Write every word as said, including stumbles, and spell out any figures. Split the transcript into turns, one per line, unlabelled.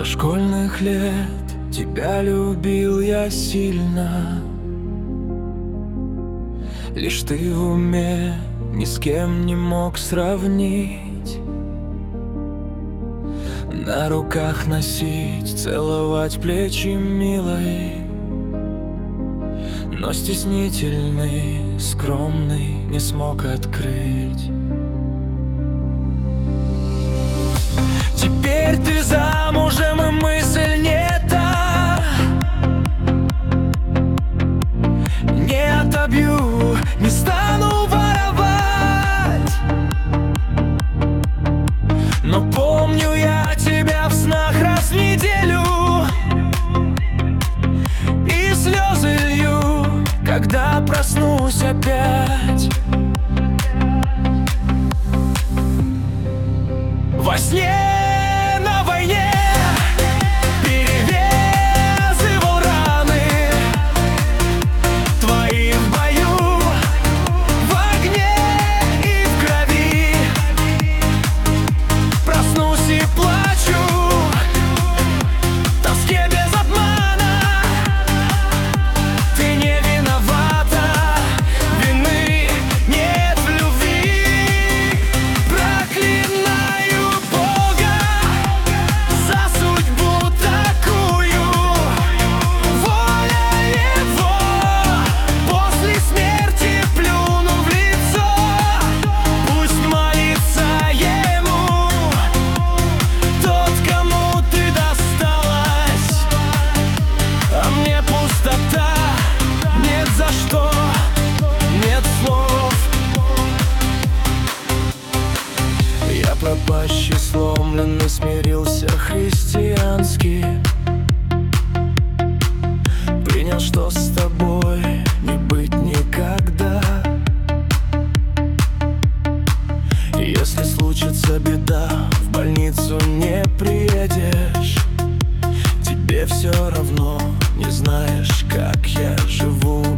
Со школьных лет тебя любил я сильно. Лишь ты в уме ни с кем не мог сравнить. На руках носить, целовать плечи милой, но стеснительный, скромный не смог открыть. Теперь ты замужем, и мысль не та. Не отобью, не стану воровать, но помню я тебя в снах раз в неделю, и слезы лью, когда проснусь опять. Во сне на войне перевязывал раны твои в бою, в огне и в крови. Проснусь и плачу, тоске без обмана. Ты не виновата, вины нет в любви. Проклинаю Бога за судьбу такую. Воля его, после смерти плюну в лицо. Пусть молится ему тот, кому ты досталась. А мне пустота, нет за что, нет слов. Я пропащий, сломленный, смирился христиански. Принял, что с тобой не быть никогда. Если случится беда, в больницу не приедешь. Тебе все равно, не знаешь, как я живу.